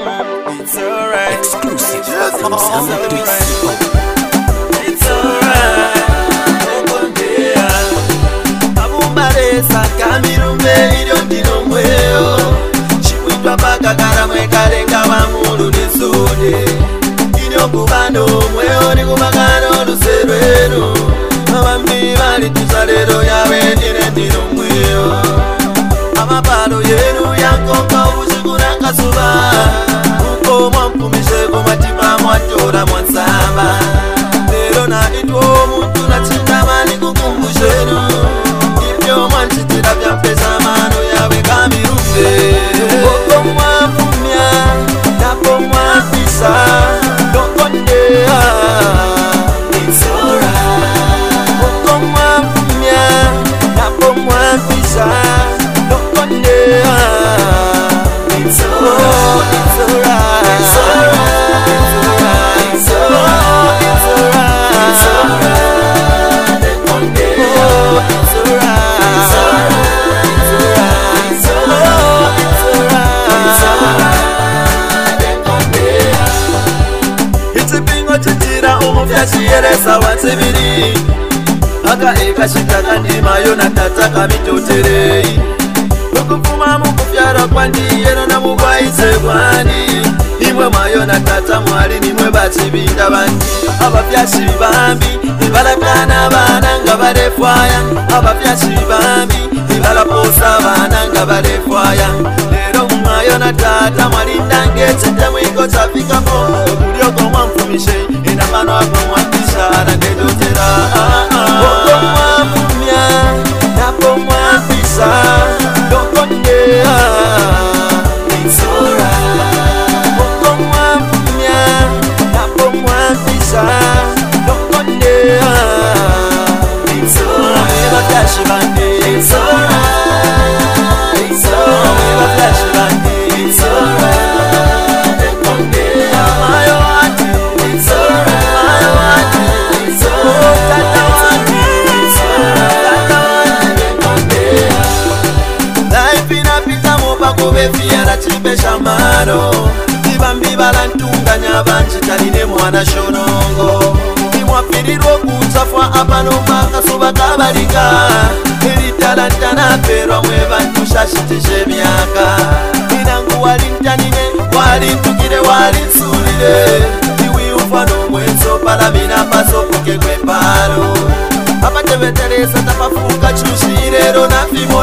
It's alright. Exclusive. Just From Samba Twist. It's alright. Okondea. Abumbalesa kamirumbe ilyo ndino mweo. Chimwitwa paka karamwe kalenga wamulu nesode. Inyo kubano mweo ni kubakano luserweno. Mawambi wali tuzalero yawe ine ndino mweo. Amapalo yenu yankonga ubushikuna kasuba. Uko mwampumishe kumatima mwatora mwansamba. Lero na itwo muntu na chindamani kukumbushenu. Ibyo mwanchitira bya pesa mano yawe kamirumbe. Oko mwapumya, napo mwapisa. Dokondea, it's alright. Oko mwapumya, napo mwapisa. Dokondea, it's alright. It's alright. It's alright. It's alright. It's alright. It's alright. Dokondea, it's alright. It's alright. It's alright. It's alright. It's alright. Dokondea. Ichipingo chichira umufyashiyeresa watsibiri. Aka eka shitaka ndima yona tataka mitoterei. Ukufuma mukufyara kwandi yeno na mugwaise kwandi. Nimwe mayona tata mwali nimwe bachibinda bandi. Abafyashi bambi ibalakana bananga barefwaya. Abafyashi bambi ibalaposa bananga barefwaya. Lero mayona tata mwali ndange chete mwiko chafika po. Okulioko mwamfumishe inamano wako mwakishara ndedotera. Oko mwamfumya napo mwafisa. Dokondea, it's alright. Oko mwamfumya napo mwafisa. Dokondea, it's alright. Abafyashi bandi, it's alright. It's alright. Abafyashi bandi, it's alright. Dokondea, mayo ati, it's alright. Mayo ati, it's alright. Tata wati, it's alright. Tata wati, dokondea. Life inapita mupa kubefia na chipesha mano. Ibambi balantunganya banchi taline mwana shonongo. Imwafirirwo kuchafwa apano maka suba kabalika. Ili talantana perwa mwebantu shashitishe miaka. Inangu walintanine, walintukire walinsulire. Iwi ufano mwenso palamina paso kuke kwe paro. Apateveteresa tapafuka chushirero na fimo